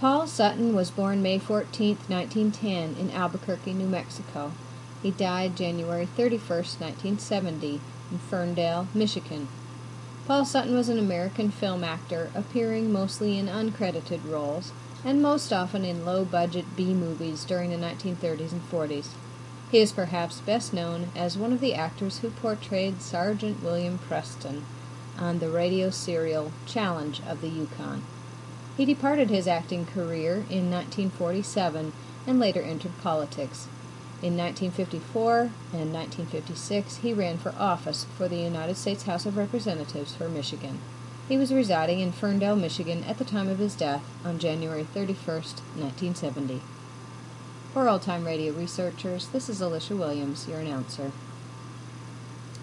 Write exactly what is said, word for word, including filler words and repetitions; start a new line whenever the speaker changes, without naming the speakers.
Paul Sutton was born May fourteenth, nineteen ten, in Albuquerque, New Mexico. He died January thirty-first, nineteen seventy, in Ferndale, Michigan. Paul Sutton was an American film actor, appearing mostly in uncredited roles, and most often in low-budget B-movies during the nineteen thirties and forties. He is perhaps best known as one of the actors who portrayed Sergeant William Preston on the radio serial Challenge of the Yukon. He departed his acting career in nineteen forty-seven and later entered politics. In nineteen fifty-four and nineteen fifty-six, he ran for office for the United States House of Representatives for Michigan. He was residing in Ferndale, Michigan at the time of his death on January thirty-first, nineteen seventy. For Old Time Radio researchers, this is Alicia Williams, your announcer.